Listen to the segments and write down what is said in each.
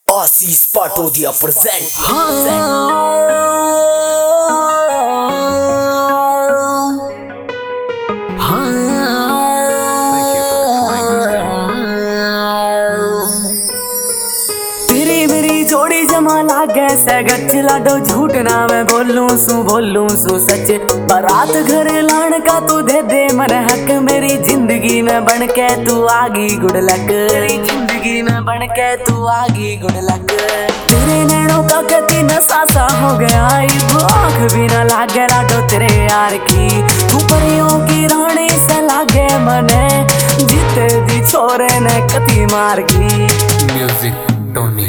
आशीष Patodia present. तेरी मेरी जोड़ी जमा लागे सगच लाडो झूठ ना मैं बोलूं सू सच। बारात घर लाण का तू दे दे मन हक, मेरी जिंदगी में बन के तू आगी गुड लक, मेरी जिंदगी में बन के तू आगी गुड लक। तेरे नैनों का गति नशा सा हो गया, आँख भी ना लागे लाडो तेरे यार की। तू परियों की रानी से लागे मने, जीते दी छोरे ने कती मार की। म्यूजिक टोनी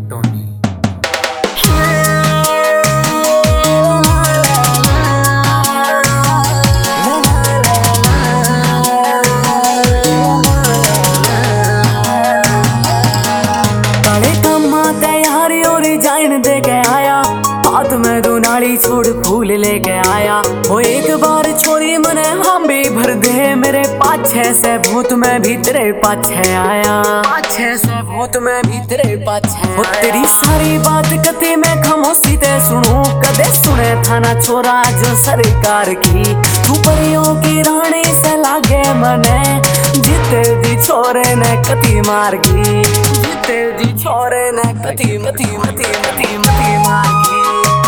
जाइन दे के आया, हाथ में दो नाली छोड़ फूल लेके आया। वो एक बार छोरी मने हम भी भर दे, मेरे पाछे से भूत में भी तेरे पाछे आया, पाछे से भूत में भी तेरे पाछे। वो तेरी सारी बात कते मैं खामोशी ते सुनूं, कदे सुने था ना छोरा जो सरकार की। तू परियों की रानी से लागे मने, जीते दी छोरे ने कती मार की, जीते दी छोरे ने कती मती मती मती मती मार की।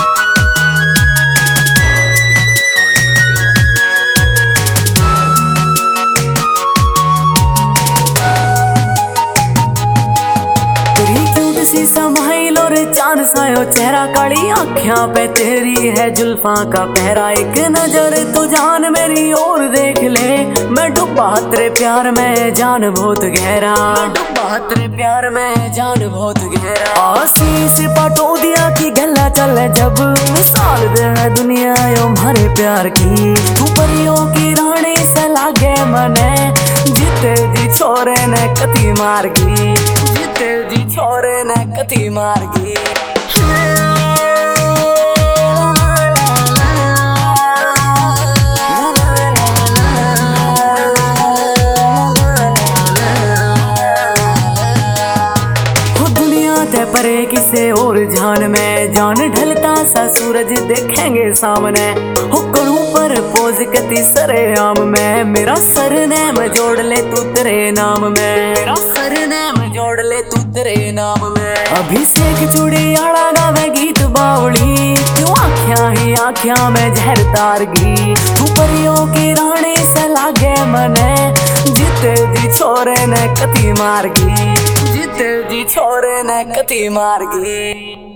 सी समाइल और चांद सायो चेहरा, काली आँखियां पे तेरी है जुल्फा का पहरा। एक नजर तू जान मेरी ओर देख ले, मैं डूबा तेरे प्यार में जान बहुत गहरा, मैं डूबा तेरे प्यार में जान बहुत गहरा। आशीष पाटोदिया की गल्ला चले जब, मिसाल दे दुनिया यो हमारे प्यार की। तू परियों की रानी से लागे मने, जीते दी छोरे ने कती मार की, जीते दी छोरे ने कती मार की। परे किसे और जान में जान ढलता सा सूरज देखेंगे सामने। हो करूं पर पोज कती सरे आम में, मेरा सरनेम जोड़ ले तू तेरे नाम में, मेरा सरनेम जोड़ ले तू तेरे नाम में। अभिषेक चूड़ियाला गावे गीत बावली, क्यों आँखियां ही आँखियां में जहर तारगी। तू परियों की रानी से लागे मने, जीते दी छोरे ने कती मार की, जीते दी छोरे ने कती मार की।